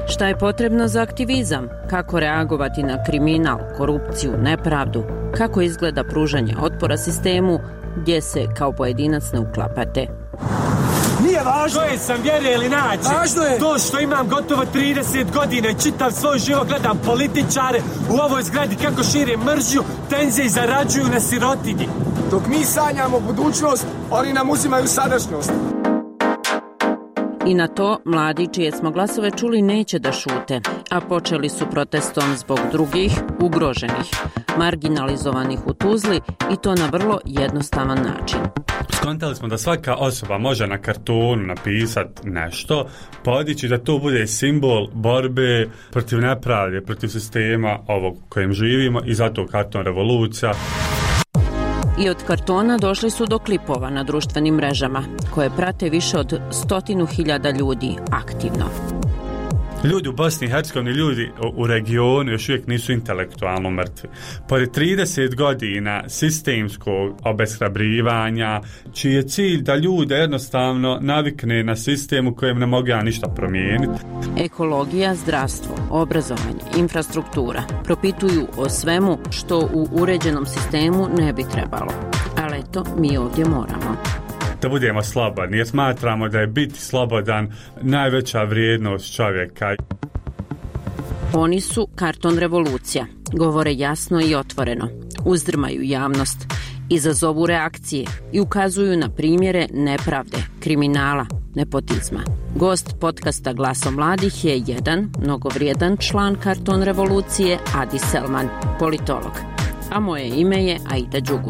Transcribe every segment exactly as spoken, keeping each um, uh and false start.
Šta je potrebno za aktivizam? Kako reagovati na kriminal, korupciju, nepravdu? Kako izgleda pružanje otpora sistemu gdje se kao pojedinac ne uklapate? Nije važno. To je sam vjere ili naći. Važno je. To što imam gotovo trideset godina i čitav svoj život gledam političare u ovoj zgradi kako šire mržnju, tenzije i zarađuju na sirotinji. Dok mi sanjamo budućnost, oni nam uzimaju sadašnjost. I na to mladi čije smo glasove čuli neće da šute, a počeli su protestom zbog drugih, ugroženih, marginalizovanih u Tuzli i to na vrlo jednostavan način. Skontali smo da svaka osoba može na kartonu napisati nešto, podići da to bude simbol borbe protiv nepravde, protiv sistema ovog kojim živimo i zato karton revolucija. I od kartona došli su do klipova na društvenim mrežama, koje prate više od stotinu hiljada ljudi aktivno. Ljudi u Bosni i Hercegovini, ljudi u regionu još uvijek nisu intelektualno mrtvi. Pored trideset godina sistemskog obeshrabrivanja, čiji je cilj da ljude jednostavno navikne na sistem u kojem ne mogu ja ništa promijeniti. Ekologija, zdravstvo, obrazovanje, infrastruktura propituju o svemu što u uređenom sistemu ne bi trebalo. Ali eto, mi ovdje moramo. Da budemo slobodni, jer smatramo da je biti slobodan najveća vrijednost čovjeka. Oni su karton revolucija, govore jasno i otvoreno, uzdrmaju javnost, izazovu reakcije i ukazuju na primjere nepravde, kriminala, nepotizma. Gost podcasta Glasom mladih je jedan mnogovrijedan član karton revolucije, Adi Selman, politolog. A moje ime je Aida Đugun.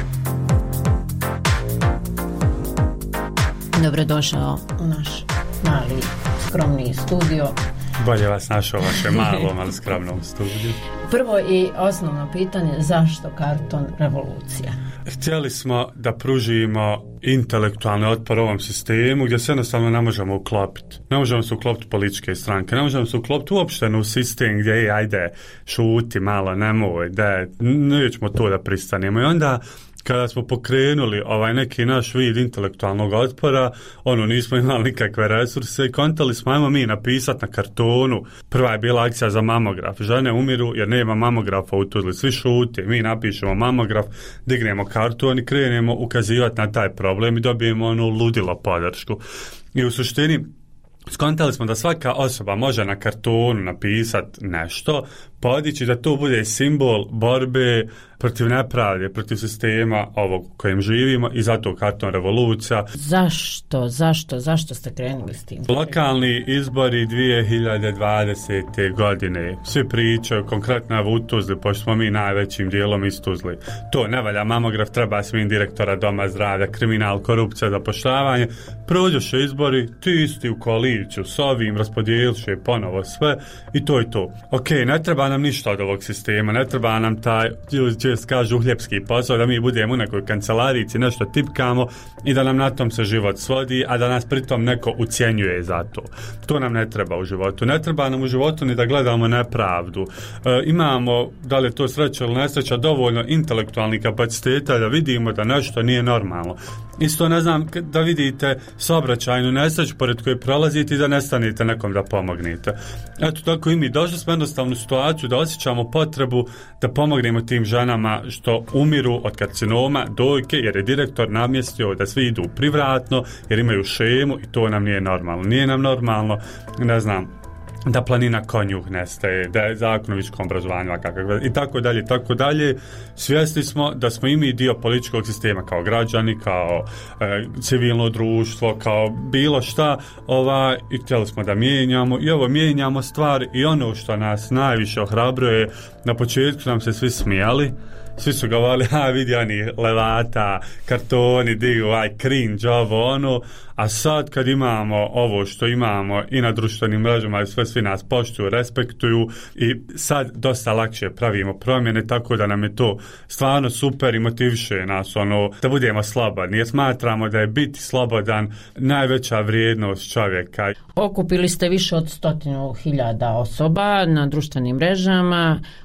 Dobrodošao u naš mali, skromni studio. Bolje vas našao vaše malom, ali skromnom studiju. Prvo i osnovno pitanje, zašto karton revolucija? Htjeli smo da pružimo intelektualni otpor ovom sistemu gdje se jednostavno ne možemo uklopiti. Ne možemo se uklopiti političke stranke, ne možemo se uklopiti uopšte u sistem gdje je, ajde, šuti malo, nemoj, da nećemo to da pristanemo. I onda kada smo pokrenuli ovaj neki naš vid intelektualnog otpora, ono, nismo imali nikakve resurse i kontali smo, ajmo mi napisati na kartonu. Prva je bila akcija za mamograf. Žene umiru jer nema mamografa u Tuzli. Svi šute, mi napišemo mamograf, dignemo karton i krenemo ukazivati na taj problem i dobijemo onu ludilo podršku. I u suštini skontali smo da svaka osoba može na kartonu napisati nešto, podići da to bude simbol borbe protiv nepravde, protiv sistema ovog kojim živimo i zato karton revolucija. Zašto, zašto, zašto ste krenuli s tim? Lokalni izbori dvije hiljade dvadesete. godine. Svi pričaju konkretno u Tuzli, pošto smo mi najvećim dijelom iz Tuzli. To ne valja, mamograf treba svim direktora doma zdravlja, kriminal, korupcija, zapošljavanje. Prođoše izbori, ti isti u koaliciju s ovim, raspodijeliše ponovo sve i to je to. Ok, ne treba nam ništa od ovog sistema, ne treba nam taj, čest kažu, uhljepski posao, da mi budemo u nekoj kancelarici, nešto tipkamo i da nam na tom se život svodi, a da nas pritom neko ucjenjuje za to. To nam ne treba u životu. Ne treba nam u životu ni da gledamo nepravdu. E, imamo, da li je to sreća ili nesreća, dovoljno intelektualnih kapaciteta da vidimo da nešto nije normalno. Isto ne znam, da vidite saobraćajnu nesreću pored koje prolazite i da nestanete nekom da pomognete. Eto, tako i mi došli smo jednostavnu situaciju da osjećamo potrebu da pomognemo tim ženama što umiru od karcinoma dojke, jer je direktor namjestio da svi idu privratno, jer imaju šemu i to nam nije normalno. Nije nam normalno, ne znam, da planina konjuh nestaje, da je zakon o visokom obrazovanju i tako dalje, tako dalje. Svjesni smo da smo i mi dio političkog sistema kao građani, kao e, civilno društvo, kao bilo šta, ova, i htjeli smo da mijenjamo i ovo mijenjamo stvari i ono što nas najviše ohrabruje, na početku nam se svi smijali. Svi su govorili, a vidi oni levata, kartoni, digu, aj cringe, ovo, ono, a sad kad imamo ovo što imamo i na društvenim mrežama i sve, svi nas poštuju, respektuju i sad dosta lakše pravimo promjene, tako da nam je to stvarno super i motiviše nas, ono, da budemo slobodni, jer smatramo da je biti slobodan najveća vrijednost čovjeka. Okupili ste više od stotinu hiljada osoba na društvenim mrežama,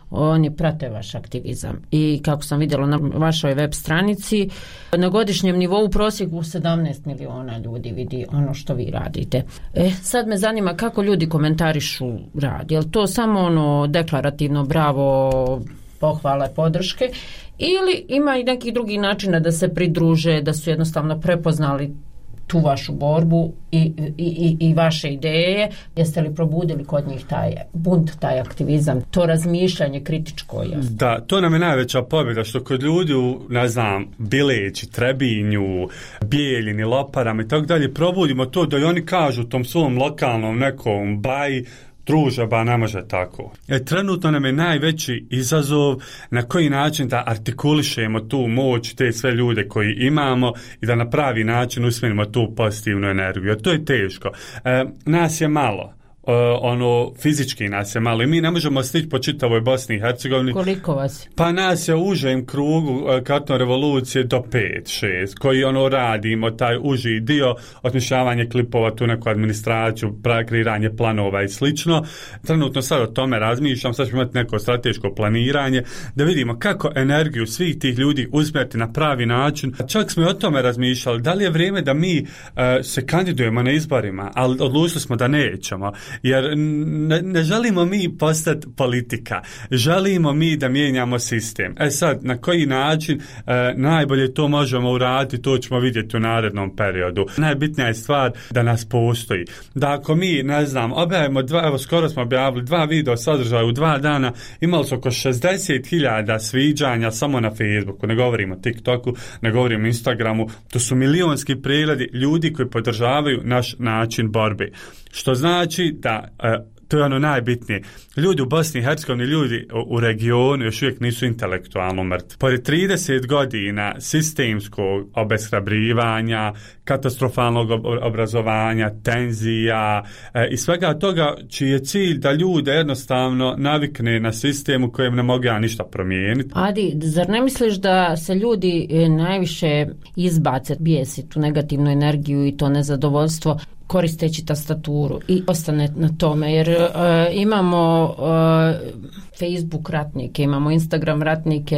oni prate vaš aktivizam. I kako sam vidjela na vašoj web stranici, na godišnjem nivou u prosjeku sedamnaest miliona ljudi vidi ono što vi radite. E, sad me zanima kako ljudi komentarišu rad. Je li to samo ono deklarativno bravo, pohvale, podrške, ili ima i neki drugi načina da se pridruže, da su jednostavno prepoznali tu vašu borbu i, i, i, i vaše ideje? Jeste li probudili kod njih taj bunt, taj aktivizam, to razmišljanje kritičko? Jasno? Da, to nam je najveća pobjeda, što kod ljudi u, ne znam, Bileći, Trebinju, Bijeljini, Loparama i tako dalje, probudimo to da i oni kažu tom svom lokalnom nekom baji, druže, ba ne može tako. E, trenutno nam je najveći izazov na koji način da artikulišemo tu moć, te sve ljude koji imamo i da na pravi način usmjerimo tu pozitivnu energiju. Jer to je teško. E, nas je malo. Uh, ono, fizički nas je malo i mi ne možemo stići po čitavoj Bosni i Hercegovini. Koliko vas? Pa nas je u užem krugu uh, Karton revolucije do pet šest koji ono radimo, taj uži dio, osmišljavanje klipova, tu neku administraciju, kreiranje planova i slično. Trenutno sad o tome razmišljam, sad ćemo imati neko strateško planiranje, da vidimo kako energiju svih tih ljudi usmjeriti na pravi način. Čak smo i o tome razmišljali, da li je vrijeme da mi uh, se kandidujemo na izborima, ali odlučili smo da nećemo. Jer ne, ne želimo mi postati politika, želimo mi da mijenjamo sistem. E sad, na koji način e, najbolje to možemo uraditi, to ćemo vidjeti u narednom periodu. Najbitnija je stvar da nas postoji. Da ako mi, ne znam, objavimo dva, evo skoro smo objavili dva video sadržaja u dva dana, imali su oko šezdeset hiljada sviđanja samo na Facebooku, ne govorimo o TikToku, ne govorimo o Instagramu, to su milionski pregledi ljudi koji podržavaju naš način borbe. Što znači da, e, to je ono najbitnije, ljudi u Bosni i Hercegovini, ljudi u, u regionu još uvijek nisu intelektualno mrtvi. Pored trideset godina sistemskog obeshrabrivanja, katastrofalnog ob- obrazovanja, tenzija e, i svega toga, čiji je cilj da ljude jednostavno navikne na sistem u kojem ne mogu ja ništa promijeniti. Adi, zar ne misliš da se ljudi najviše izbace, bijesi tu negativnu energiju i to nezadovoljstvo koristeći tastaturu i ostane na tome, jer uh, imamo uh, Facebook ratnike, imamo Instagram ratnike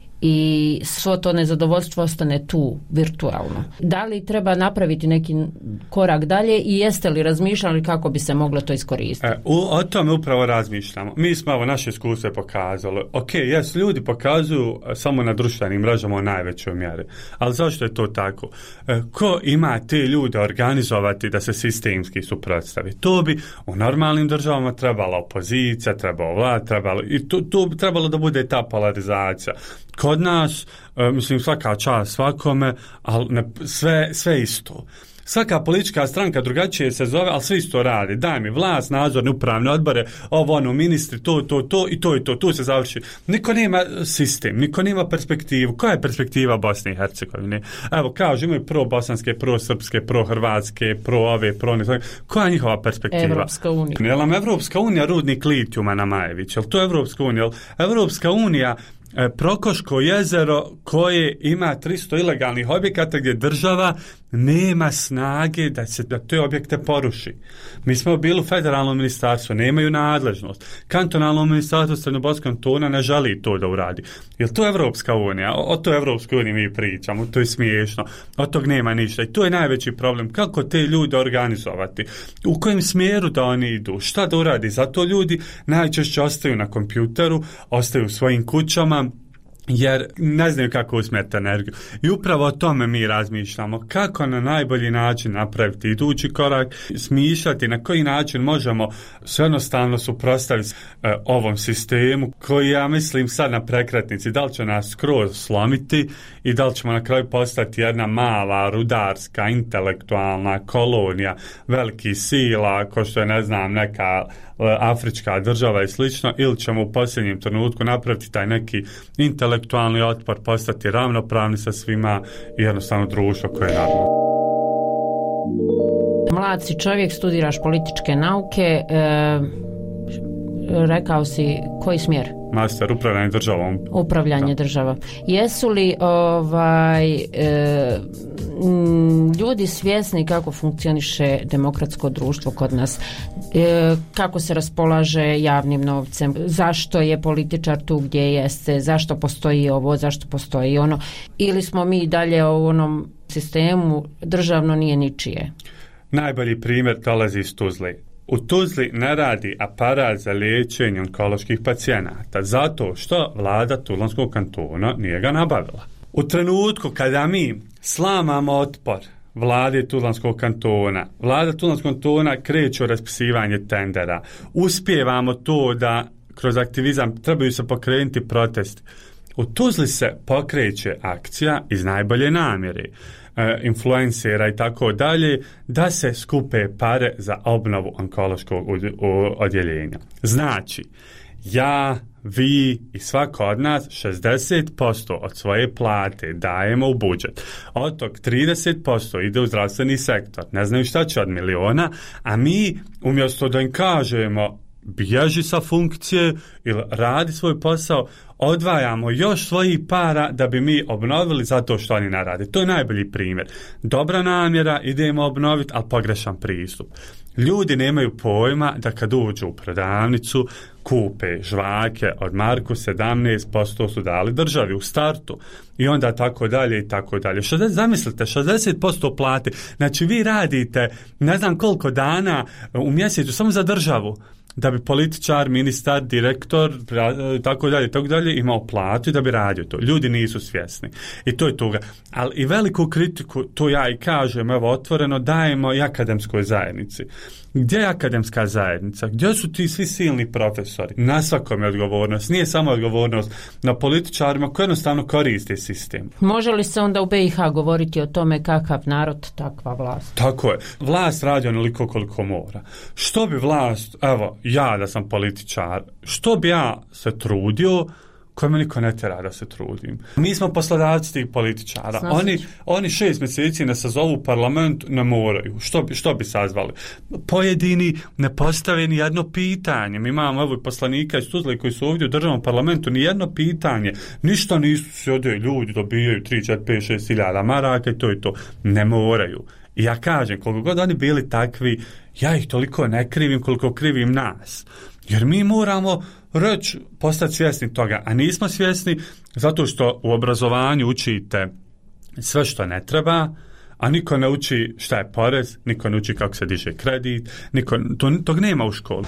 i svo to nezadovoljstvo ostane tu virtualno. Da li treba napraviti neki korak dalje i jeste li razmišljali kako bi se moglo to iskoristiti? E, u, o tome upravo razmišljamo. Mi smo ovo naše iskustvo pokazali. Ok, jes, ljudi pokazuju samo na društvenim mrežama u najvećoj mjeri. Ali zašto je to tako? E, ko ima te ljude organizovati da se sistemski suprotstavi? To bi u normalnim državama trebala opozicija, trebalo vlad, trebalo, i to, to bi trebalo da bude ta polarizacija. Kod nas, e, mislim, svaka čast svakome, ali ne, sve, sve isto. Svaka politička stranka drugačije se zove, ali sve isto radi. Daj mi vlast, nadzorne upravne odbore, ovo, ono, ministri, to, to, to i to i to, tu se završi. Niko nema sistem, niko nema perspektivu. Koja je perspektiva Bosne i Hercegovine? Evo, kažu, imaju pro-bosanske, pro-srpske, pro-hrvatske, pro-ove, pro-ne... Koja je njihova perspektiva? Evropska unija. Je li nam Evropska unija rudnik litijuma na Majević? Je li to Evropska unija? Je li Evropska unija Prokoško jezero koje ima tristo ilegalnih objekata gdje država nema snage da se da te objekte poruši. Mi smo bili u federalnom ministarstvu, nemaju nadležnost. Kantonalno ministarstvo Srednjobosanskog kantona ne želi to da uradi. Jel to Evropska unija? O, o to Evropskoj uniji mi pričamo, to je smiješno. Od tog nema ništa. I to je najveći problem. Kako te ljude organizovati? U kojem smjeru da oni idu? Šta da uradi? Zato ljudi najčešće ostaju na kompjuteru, ostaju u svojim kućama, jer ne znaju kako usmjeriti energiju. I upravo o tome mi razmišljamo. Kako na najbolji način napraviti idući korak, smišljati na koji način možemo sve jednostavno suprotstaviti e, ovom sistemu koji, ja mislim, sad na prekretnici, da li će nas skroz slomiti i da li ćemo na kraju postati jedna mala, rudarska, intelektualna kolonija velikih sila, ko što je, ne znam, neka afrička država i slično, ili ćemo u posljednjem trenutku napraviti taj neki intelektualni otpor, postati ravnopravni sa svima i jednostavno društvo koje je normalno. Mlad si čovjek, studiraš političke nauke, e, rekao si koji smjer? Master, upravljanje državom. Upravljanje da. država. Jesu li ovaj, e, m, ljudi svjesni kako funkcioniše demokratsko društvo kod nas? E, kako se raspolaže javnim novcem? Zašto je političar tu gdje jeste? Zašto postoji ovo? Zašto postoji ono? Ili smo mi dalje u onom sistemu državno nije ničije? Najbolji primjer dolazi iz Tuzle. U Tuzli ne radi aparat za liječenje onkoloških pacijenata zato što vlada Tuzlanskog kantona nije ga nabavila. U trenutku kada mi slamamo otpor vlade Tuzlanskog kantona, vlada Tuzlanskog kantona kreće u raspisivanje tendera, uspijevamo to da kroz aktivizam trebaju se pokrenuti protesti. U Tuzli se pokreće akcija iz najbolje namjere, influencera i tako dalje, da se skupe pare za obnovu onkološkog odjeljenja. Znači, ja, vi i svako od nas šezdeset posto od svoje plate dajemo u budžet. Od tog trideset posto ide u zdravstveni sektor. Ne znaju šta će od miliona, a mi umjesto da im kažemo bježi sa funkcije ili radi svoj posao, odvajamo još svojih para da bi mi obnovili zato što oni ne rade. To je najbolji primjer. Dobra namjera, idemo obnoviti, ali pogrešan pristup. Ljudi nemaju pojma da kad uđu u prodavnicu, kupe žvake od marku, sedamnaest posto su dali državi u startu i onda tako dalje i tako dalje. Zamislite, šezdeset posto plate. Znači vi radite ne znam koliko dana u mjesecu samo za državu, da bi političar, ministar, direktor, tako dalje, tako dalje, imao platu i da bi radio to. Ljudi nisu svjesni. I to je toga. Ali i veliku kritiku, to ja i kažem, evo, otvoreno, dajemo i akademskoj zajednici. Gdje je akademska zajednica? Gdje su ti svi silni profesori? Na svakom je odgovornost. Nije samo odgovornost na političarima koji jednostavno koriste sistem. Može li se onda u be i ha govoriti o tome kakav narod, takva vlast? Tako je. Vlast radi onoliko koliko mora. Što bi vlast, evo, ja da sam političar, što bi ja se trudio, koje me niko ne tjera da se trudim. Mi smo poslodavci tih političara. Oni, oni šest mjeseci ne sazovu u parlament, ne moraju. Što bi, što bi sazvali? Pojedini ne postave ni jedno pitanje. Mi imamo evo poslanika iz Tuzle koji su ovdje u državnom parlamentu, ni jedno pitanje. Ništa nisu se ovdje ljudi dobijaju tri, četiri, pet, šest hiljada maraka i to i to. Ne moraju. I ja kažem, koliko god oni bili takvi, ja ih toliko ne krivim koliko krivim nas. Jer mi moramo reći, postati svjesni toga, a nismo svjesni zato što u obrazovanju učite sve što ne treba, a niko ne uči šta je porez, niko ne uči kako se diže kredit, niko, to, tog nema u školi.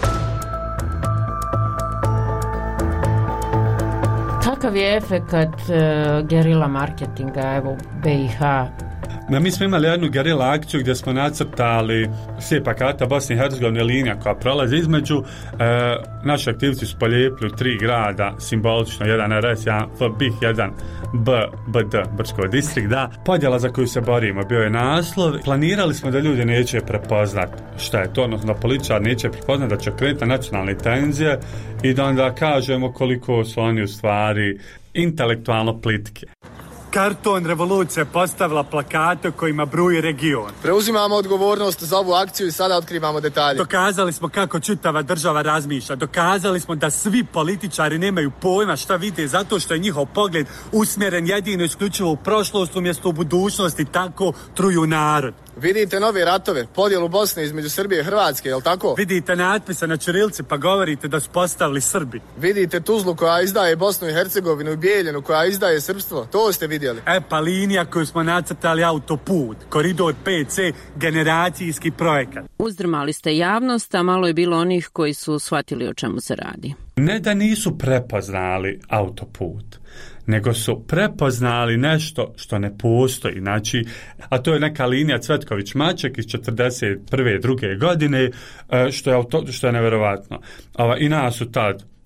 Kakav je efekat uh, gerila marketinga, evo, be i ha? Mi smo imali jednu gerila akciju gdje smo nacrtali slijepa karta Bosne i Hercegovine, linija koja prolazi između. E, naši aktivci su polijepili u tri grada, simbolično, jedan er es, jedan ef be i ha, jedan B, be de, Brčko distrikt, da. Podjela za koju se borimo bio je naslov. Planirali smo da ljudi neće prepoznat šta je to, odnosno da političar neće prepoznat da će krenuti nacionalne tenzije i da onda kažemo koliko su oni u stvari intelektualno plitke. Karton revolucija postavila plakate kojima bruji region. Preuzimamo odgovornost za ovu akciju i sada otkrivamo detalje. Dokazali smo kako čitava država razmišlja. Dokazali smo da svi političari nemaju pojma šta vide zato što je njihov pogled usmjeren jedino isključivo u prošlost umjesto u budućnosti, tako truju narod. Vidite nove ratove, podjelu Bosne između Srbije i Hrvatske, je li tako? Vidite natpise na ćirilci pa govorite da su postavili Srbi. Vidite Tuzlu koja izdaje Bosnu i Hercegovinu i Bijeljinu koja izdaje srpstvo, to ste vidjeli. E pa linija koju smo nacrtali autoput, koridor pe ce, generacijski projekat. Uzdrmali ste javnost, a malo je bilo onih koji su shvatili o čemu se radi. Ne da nisu prepoznali autoput, nego su prepoznali nešto što ne postoji, znači, a to je neka linija Cvetković-Maček iz četrdeset prve druge godine, što je, auto, što je nevjerovatno. I nas su tad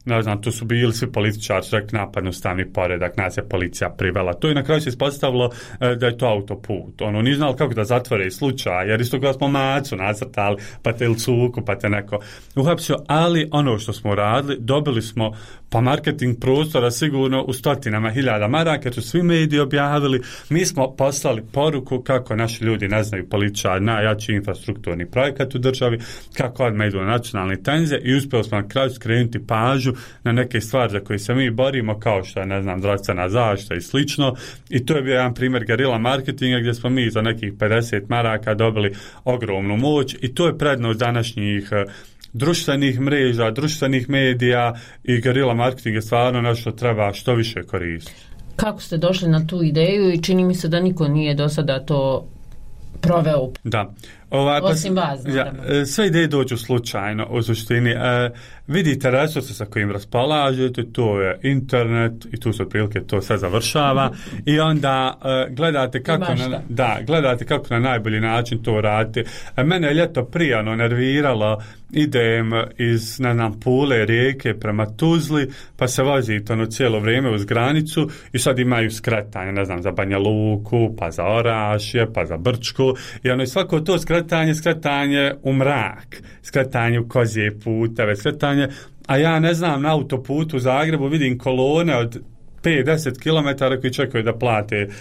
ne znam, tu su bili svi političari, su rekli napad na ustavni poredak, nas je policija privela. To i na kraju se ispostavilo e, da je to autoput. Ono, nije znali kako da zatvore slučaj, jer isto kada smo macu nacrtali, pa te ili cuku, pa te neko uhapsio, ali ono što smo radili, dobili smo pa marketing prostora sigurno u stotinama hiljada maraka, jer su svi mediji objavili, mi smo poslali poruku kako naši ljudi ne znaju političari, najjači infrastrukturni projekat u državi, kako odmah idu na nacionalne tenze i uspjeli smo na kraju skrenuti pažnju na neke stvari za koje se mi borimo, kao što je, ne znam, zdravstvena zaštita i slično. I to je bio jedan primjer gerila marketinga gdje smo mi za nekih pedeset maraka dobili ogromnu moć i to je prednost današnjih društvenih mreža, društvenih medija i gerila marketing je stvarno nešto što treba što više koristiti. Kako ste došli na tu ideju i čini mi se da niko nije do sada to proveo? Da. Ovaj, Osim pa, vas, ja, sve ideje dođu slučajno u suštini. E, vidite resurse sa kojim raspolažete, to je internet i tu se otprilike to sve završava i onda e, gledate kako na, da, gledate kako na najbolji način to radite. E, mene je ljeto prijano nerviralo, idem iz, ne znam, Pule, Rijeke prema Tuzli, pa se vozite ono cijelo vrijeme uz granicu i sad imaju skretanje, ne znam, za Banja Luku, pa za Orašje, pa za Brčku i ono i svako to skretanje, skretanje u mrak, skretanje u kozije puteve, skretanje, a ja ne znam, na autoputu u Zagrebu vidim kolone od pet do deset kilometara koji čekaju da plate e,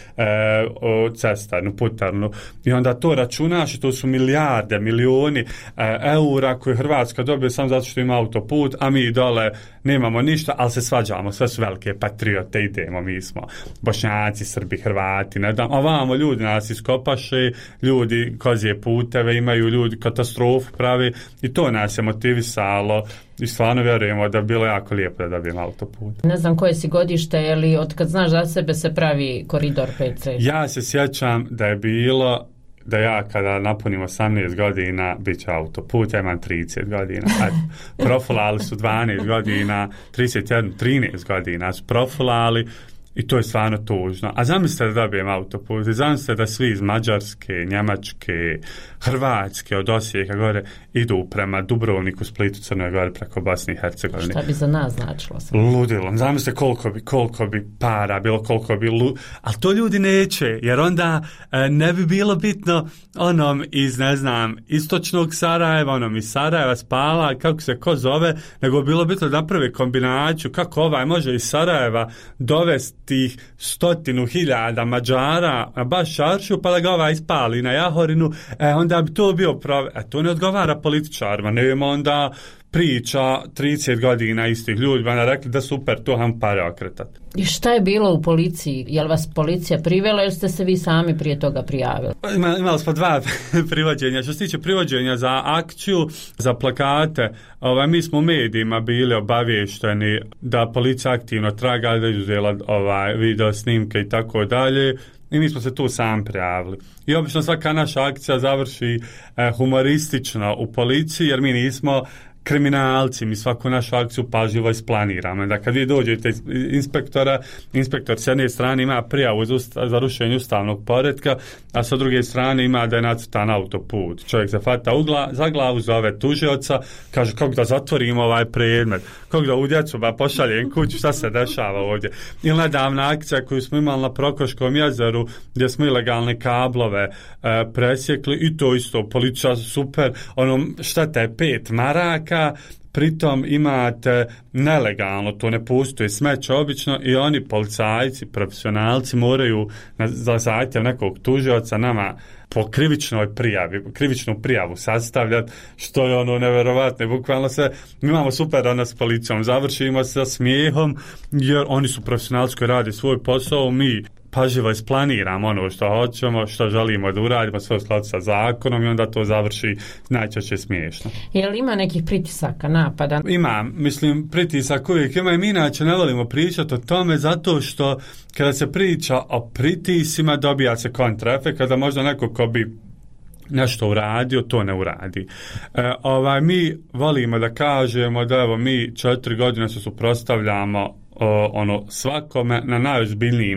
o cestarnu, putarnu i onda to računaš i to su milijarde, milioni e, eura koje Hrvatska dobije samo zato što ima autoput, a mi dole nemamo ništa, ali se svađamo, sve su velike patriote, idemo, mi smo Bošnjaci, Srbi, Hrvati, ne znam, ovamo ljudi nas iskopaše, ljudi kozije puteve imaju, ljudi katastrofu pravi i to nas je motivisalo i stvarno vjerujemo da bi bilo jako lijepo da dobijemo autoput. Ne znam koje si godište, je li od kad znaš za sebe se pravi koridor pet C? Ja se sjećam da je bilo da ja kada napunim osamnaest godina bit će autoput, ja imam trideset godina. Profilali su dvanaest godina, trideset jedan, trinaest godina su profilali i to je stvarno tužno. A zamislite da dobijem autoput, zamislite da svi iz Mađarske, Njemačke, Hrvatske, od Osijeka gore idu prema Dubrovniku, Splitu, Crnoj Gori, preko Bosne i Hercegovine. Šta bi za nas značilo? Ludilo. Zamislite koliko bi, koliko bi para bilo, koliko bi lu... Ali to ljudi neće, jer onda e, ne bi bilo bitno onom iz, ne znam, istočnog Sarajeva, onom iz Sarajeva, Spala, kako se ko zove, nego bi bilo bitno da naprave kombinaciju kako ovaj može iz Sarajeva dovesti tih stotinu hiljada Mađara na baš Šaršu, pa da ga ovaj ispali na Jahorinu, e, onda bi to bio pravi. E, to ne odgovara političarima, nema onda priča trideset godina istih ljudi, ba rekli da super, to ham pare okretati. I šta je bilo u policiji? Je li vas policija privela ili ste se vi sami prije toga prijavili? Ima, imali smo dva privođenja. Što se tiče privođenja za akciju, za plakate, ovaj, mi smo u medijima bili obavješteni da policija aktivno traga, da izuzela ovaj, video snimke i tako dalje. I mi smo se tu sam prijavili. I obično svaka naša akcija završi eh, humoristično u policiji, jer mi nismo kriminalci, mi svaku našu akciju pažljivo isplaniramo. Da kad vi dođete iz inspektora, inspektor s jedne strane ima prijavu za, usta, za rušenje ustavnog poretka, a sa druge strane ima da je nacrtan autoput. Čovjek se fata ugla, za glavu, zove tužioca, kaže kako da zatvorimo ovaj predmet, kako da u djecu ba pošaljem kuću, šta se dešava ovdje. Ili nedavna akcija koju smo imali na Prokoškom jezeru, gdje smo ilegalne kablove e, presjekli i to isto, policija super, ono, šteta je pet maraka, pritom imate nelegalno, to ne postoji smeće obično i oni policajci, profesionalci moraju na, za zahtjev nekog tužioca nama po krivičnoj prijavi, krivičnu prijavu sastavljati, što je ono neverovatno. Bukvalno se, mi imamo super danas s policijom, završimo sa smijehom jer oni su profesionalci koji radi svoj posao, mi pažljivo isplaniramo ono što hoćemo, što želimo da uradimo, sve u skladu sa zakonom i onda to završi najčešće smiješno. Je li ima nekih pritisaka, napada? Ima, mislim, pritisak uvijek ima i mi inače ne volimo pričati o tome zato što kada se priča o pritisima dobija se kontraefekt, kada možda neko ko bi nešto uradio, to ne uradi. E, ovaj, mi volimo da kažemo da evo mi četiri godine se suprotstavljamo o, ono svakome na najozbiljnijim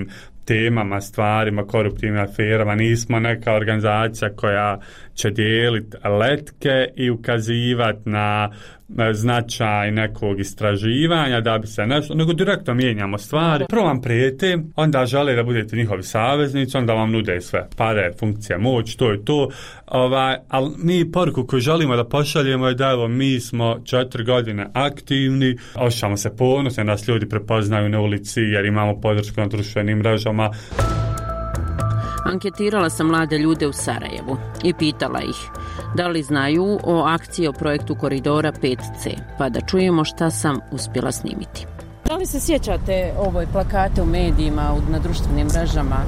temama, stvarima, koruptivnim aferama. Nismo neka organizacija koja će dijeliti letke i ukazivati na značaj nekog istraživanja da bi se nešto, nego direktno mijenjamo stvari. Prvo vam prijete, onda žele da budete njihovi saveznici, onda vam nude sve pare, funkcija, moć, to je to. Ovaj, ali mi poruku koju želimo da pošaljemo je da evo, mi smo četiri godine aktivni, osjećamo se ponosno, nas ljudi prepoznaju na ulici jer imamo podršku na društvenim mrežama. Anketirala sam mlade ljude u Sarajevu i pitala ih da li znaju o akciji o projektu Koridora pet ce, pa da čujemo šta sam uspjela snimiti. Da li se sjećate ovoj plakate u medijima, na društvenim mrežama?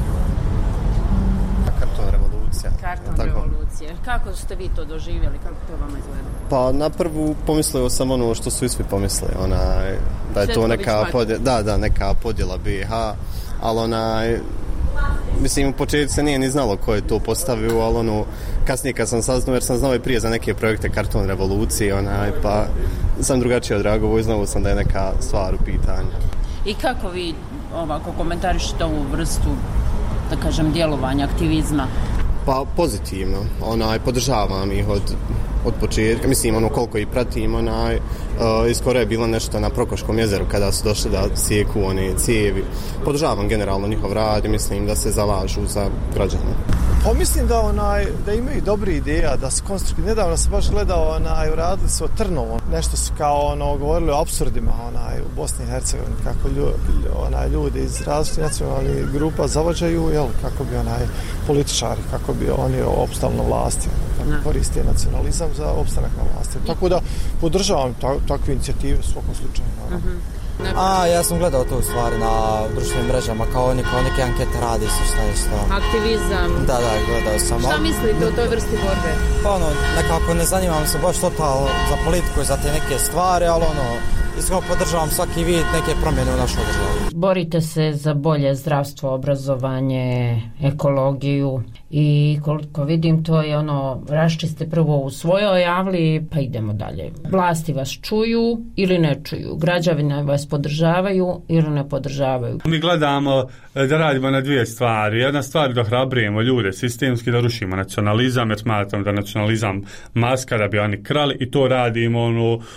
Karton revolucija. Karton revolucije. Kako ste vi to doživjeli? Kako to vama izgleda? Pa na prvu pomislio sam ono što su i svi pomislili, onaj, da je to neka podjela, da, da, neka podjela B i H, ali onaj, mislim, u početku se nije ni znalo ko je to postavio, ali ono, kasnije kad sam saznao, jer sam znao i prije za neke projekte Karton revolucije, onaj, pa sam drugačije odreagovao i znao sam da je neka stvar u pitanju. I kako vi ovako komentarišete ovu vrstu, da kažem, djelovanja, aktivizma? Pa pozitivno, onaj, podržavam ih od, od početka, mislim, ono, koliko ih pratim, onaj, uh, iskoro je bilo nešto na Prokoškom jezeru kada su došli da sjeku one cijevi. Podržavam generalno njihov rad i mislim da se zalažu za građane. Pa mislim da onaj da imaju dobre ideja, da su konstruktivni. Nedavno sam baš gledao, onaj, radili su o Trnovu, nešto su kao ono govorili o apsurdima, onaj, u Bosni i Hercegovini, kako ljudi, onaj, ljudi iz različitih nacionalnih grupa zavađaju, jel, kako bi onaj političari, kako bi oni opstali na vlasti, kako koriste nacionalizam za opstanak na vlasti. Tako da podržavam ta, takve inicijative u svakom slučaju. Uh-huh. A, ja sam gledao to u stvari na društvenim mrežama, kao oni, kao neke ankete radi se šta je što. Aktivizam. Da, da, gledao sam. Šta mislite o toj vrsti borbe? Pa ono, nekako ne zanimam se baš total za politiku i za te neke stvari, ali ono, iskreno podržavam svaki vid neke promjene u našoj državi. Borite se za bolje zdravstvo, obrazovanje, ekologiju i koliko vidim to je ono, raščiste prvo u svojoj javli pa idemo dalje. Vlasti vas čuju ili ne čuju, građani vas podržavaju ili ne podržavaju. Mi gledamo da radimo na dvije stvari. Jedna stvar da hrabrujemo ljude sistemski, da rušimo nacionalizam, jer smatram da nacionalizam maska da bi oni krali i to radimo ono uh,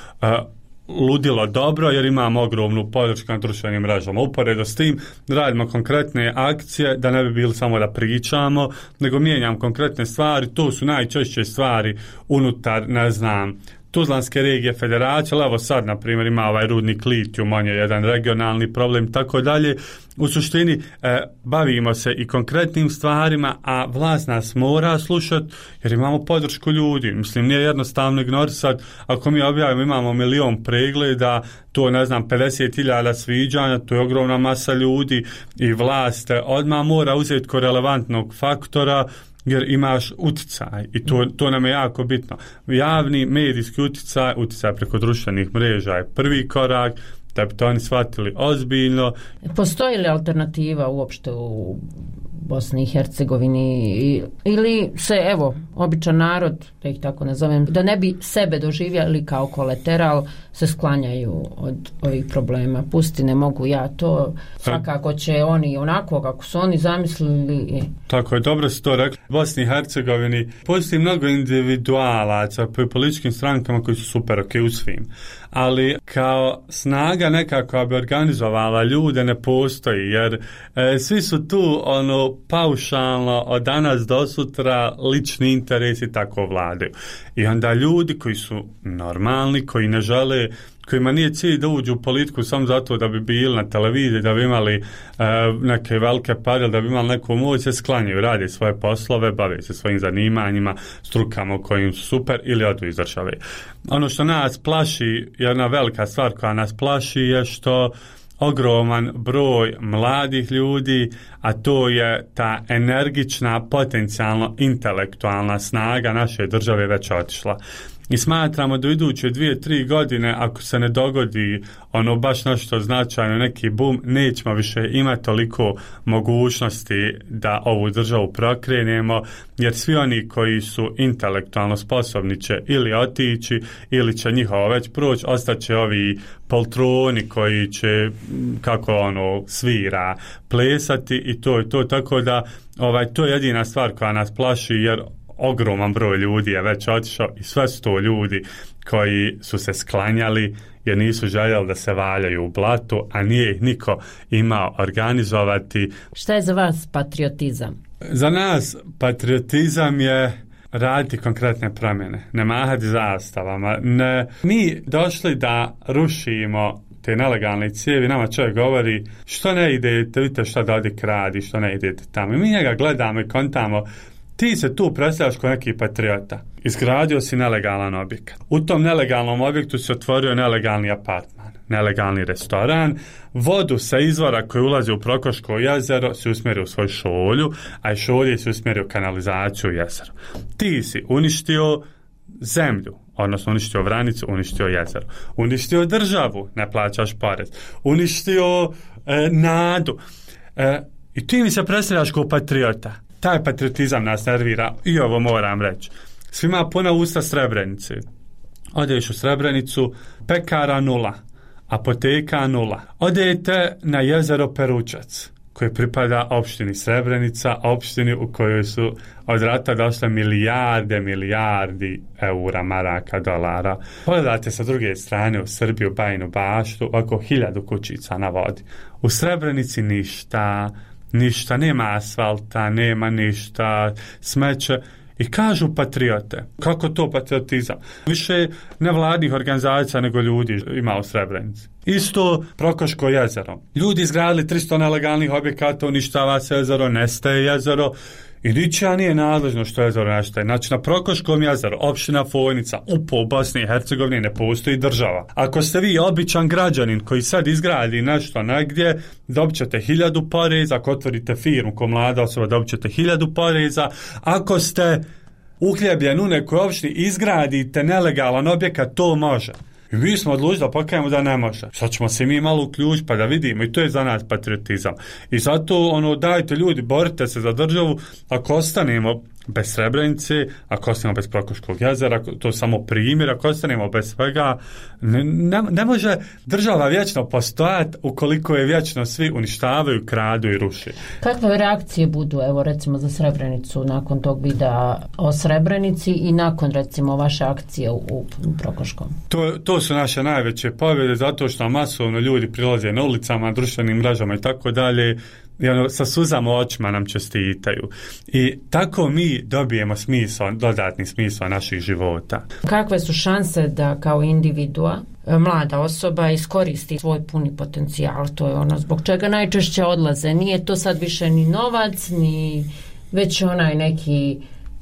ludilo dobro jer imamo ogromnu podršku na društvenim mrežama. Uporedo s tim radimo konkretne akcije da ne bi bili samo da pričamo, nego mijenjam konkretne stvari. To su najčešće stvari unutar, ne znam, Tuzlanske regije federacije, ali evo sad, na primjer, ima ovaj rudnik litijum, on je jedan regionalni problem, tako dalje. U suštini, e, bavimo se i konkretnim stvarima, a vlast nas mora slušati, jer imamo podršku ljudi. Mislim, nije jednostavno ignorisati, ako mi objavimo, imamo milion pregleda, to, ne znam, pedeset hiljada sviđanja, to je ogromna masa ljudi i vlast odmah mora uzeti ko relevantnog faktora, jer imaš uticaj i to, to nam je jako bitno. Javni medijski uticaj, uticaj preko društvenih mreža je prvi korak da bi to oni shvatili ozbiljno. Postoji li alternativa uopšte u Bosni i Hercegovini ili se, evo, običan narod, da ih tako nazovem, da ne bi sebe doživjeli kao kolateral, se sklanjaju od ovih problema. Pusti, ne mogu ja to, svakako će oni onako kako su oni zamislili. Tako je, dobro si to rekli. U Bosni i Hercegovini postoji mnogo individualaca po političkim strankama koji su super ok u svim, ali kao snaga nekako bi organizovala ljude ne postoji, jer e, svi su tu ono paušalno od danas do sutra lični interesi tako vladaju. I onda ljudi koji su normalni, koji ne žele, kojima nije cilj da uđu u politiku samo zato da bi bili na televiziji, da bi imali e, neke velike pare, da bi imali neku moć, se sklanjaju, rade svoje poslove, bave se svojim zanimanjima, strukama u kojim su super ili odu iz države. Ono što nas plaši, jedna velika stvar koja nas plaši je što ogroman broj mladih ljudi, a to je ta energična, potencijalno intelektualna snaga naše države već otišla. I smatramo da u iduće dvije, tri godine, ako se ne dogodi ono baš nešto značajno, neki boom, nećemo više imati toliko mogućnosti da ovu državu prokrenemo, jer svi oni koji su intelektualno sposobni će ili otići, ili će njihovo već proći, ostaće ovi poltroni koji će, kako ono, svira, plesati i to je to, tako da ovaj, to je jedina stvar koja nas plaši, jer ogroman broj ljudi je već otišao i sve su to ljudi koji su se sklanjali jer nisu željeli da se valjaju u blatu, a nije ih niko imao organizovati. Šta je za vas patriotizam? Za nas patriotizam je raditi konkretne promjene, ne mahati zastavama. Ne, mi došli da rušimo te nelegalne cijevi, nama čovjek govori što ne idete, vidite šta da ovdje kradi, što ne idete tamo. I mi njega gledamo i kontamo, ti se tu predstavljaš kao neki patriota. Izgradio si nelegalan objekat. U tom nelegalnom objektu se otvorio nelegalni apartman, nelegalni restoran, vodu sa izvora koji ulazi u Prokoško jezero se usmjerio u svoj šolju, a i šolje se usmjerio u kanalizaciju u jezero. Ti si uništio zemlju, odnosno uništio Vranicu, uništio jezero, uništio državu, ne plaćaš porez, uništio e, nadu. E, I ti mi se predstavljaš kao patriota. Taj patriotizam nas nervira i ovo moram reći. Svima puna usta Srebrenice. Odeš u Srebrenicu, pekara nula, apoteka nula. Odete na jezero Peručac, koje pripada opštini Srebrenica, opštini u kojoj su od rata došle milijarde, milijardi eura, maraka, dolara. Pogledate sa druge strane u Srbiju, Bajinu Baštu, oko hiljadu kućica na vodi. U Srebrenici ništa, ništa, nema asfalta, nema ništa, smeće. I kažu patriote. Kako to patriotizam? Više nevladnih organizacija nego ljudi ima u Srebrenici. Isto Prokoško jezero. Ljudi izgradili tristo nelegalnih objekata, uništava se jezero, nestaje jezero i ničija nije nadležno što jezero nestaje. Znači na Prokoškom jezeru, opština Fojnica, upo u Bosni i Hercegovini ne postoji država. Ako ste vi običan građanin koji sad izgradi nešto negdje, dobit ćete hiljadu poreza. Ako otvorite firmu ko mlada osoba, dobit ćete hiljadu poreza. Ako ste uhljebljen u nekoj opštini, izgradite nelegalan objekat, to može. I mi smo odlučili da pokajemo da ne može. Sad ćemo se mi malo uključiti pa da vidimo, i to je za nas patriotizam. I zato ono, dajte ljudi, borite se za državu. Ako ostanemo bez Srebrenice, ako ostanemo bez Prokoškog jezera, to je samo primjer, ako ostanemo bez svega, ne, ne, ne može država vječno postojati ukoliko je vječno svi uništavaju, kradu i ruši. Kakve reakcije budu, evo recimo za Srebrenicu nakon tog videa o Srebrenici i nakon recimo vaše akcije u, u Prokoškom? To, to su naše najveće pobjede, zato što masovno ljudi prilaze na ulicama, društvenim mrežama i tako dalje, i ono, sa suzama očima nam čestitaju. I tako mi dobijemo smisao, dodatni smisao naših života. Kakve su šanse da kao individua, mlada osoba iskoristi svoj puni potencijal? To je ono zbog čega najčešće odlaze. Nije to sad više ni novac, ni već onaj neki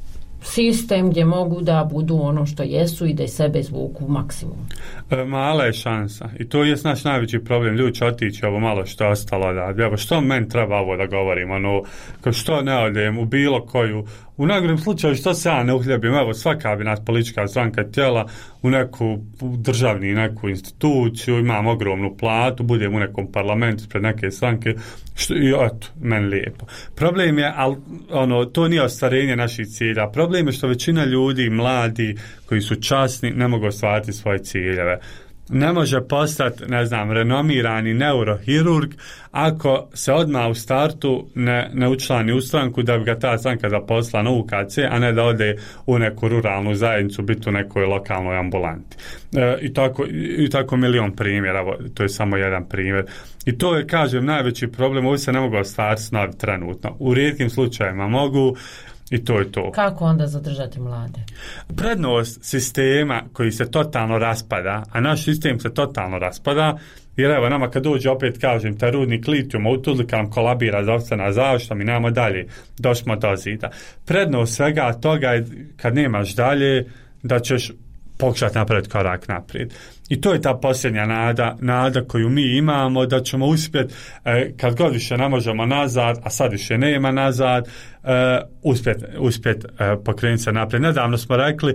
sistem gdje mogu da budu ono što jesu i da iz sebe izvuku maksimum. E, mala je šansa i to je naš najveći problem. Ljudi će otići ovo malo što je ostalo da, evo što meni treba ovo da govorim, ono, kao što ne odem u bilo koju, u najgorem slučaju što se ja ne uhljebim, evo svaka bi nas politička stranka tijela u neku državni neku instituciju, imam ogromnu platu, budem u nekom parlamentu pred neke stranke, što, i eto, meni lijepo. Problem je, al, ono, to nije ostvarenje naših cilja. Problem je što većina ljudi, mladi, koji su časni, ne mogu ostvariti svoje ciljeve. Ne može postati, ne znam, renomirani neurohirurg ako se odmah u startu ne, ne učlani u stranku da bi ga ta stranka zaposlila na U K C, a ne da ode u neku ruralnu zajednicu, biti u nekoj lokalnoj ambulanti. E, i, tako, I tako milion primjera, to je samo jedan primjer. I to je, kažem, najveći problem, ovo se ne mogu ostvariti snovi trenutno. U rijetkim slučajevima mogu, i to je to. Kako onda zadržati mlade? Prednost sistema koji se totalno raspada, a naš sistem se totalno raspada, jer evo nama kad dođe, opet kažem, taj rudnik litijuma u Tuzli, kad nam kolabira zdravstvena zaštita, mi nemamo dalje, došli do zida. Prednost svega toga je kad nemaš dalje, da ćeš pokušati napraviti korak naprijed. I to je ta posljednja nada, nada koju mi imamo, da ćemo uspjeti, eh, kad god više ne možemo nazad, a sad više nema nazad, eh, uspjeti uspjet, eh, pokrenuti se naprijed. Nedavno smo rekli,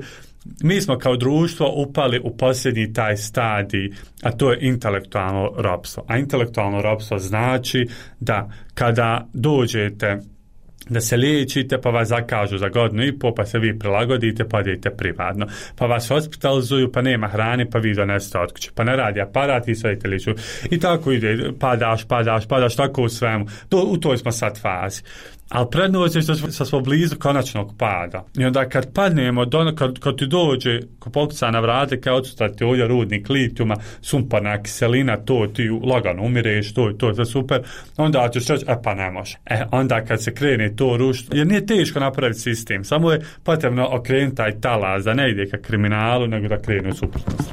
mi smo kao društvo upali u posljednji taj stadij, a to je intelektualno ropstvo. A intelektualno ropstvo znači da kada dođete da se liječite, pa vas zakažu za godinu i pol, pa se vi prilagodite, pa idete privatno. Pa vas hospitalizuju, pa nema hrane, pa vi donesete od kuće. Pa ne radi aparat, vi sve liču. I tako ide, padaš, padaš, padaš, tako u svemu. To, u toj smo sad fazi. Ali prednost je što smo blizu konačnog pada. I onda kad padnemo, do, kad, kad ti dođe ko pokuca na vrate, kao odstati ovdje rudnik litijuma, sumporna kiselina, to ti lagano umireš, to, to je super, onda ćeš reći, e pa ne može. E, onda kad se krene to rušiti, jer nije teško napraviti sistem, samo je potrebno okrenuti taj talas, da ne ide ka kriminalu, nego da krene u suprotnost.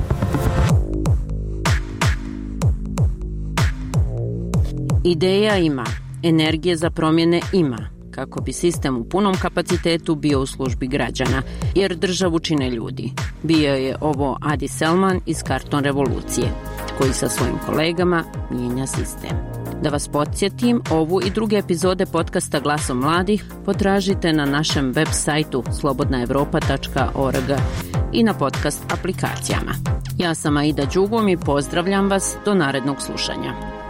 Ideja ima, energije za promjene ima, kako bi sistem u punom kapacitetu bio u službi građana, jer državu čine ljudi. Bio je ovo Adi Selman iz Karton revolucije, koji sa svojim kolegama mijenja sistem. Da vas podsjetim, ovu i druge epizode podcasta Glasom mladih potražite na našem web sajtu slobodna evropa tačka org i na podcast aplikacijama. Ja sam Aida Đugom i pozdravljam vas do narednog slušanja.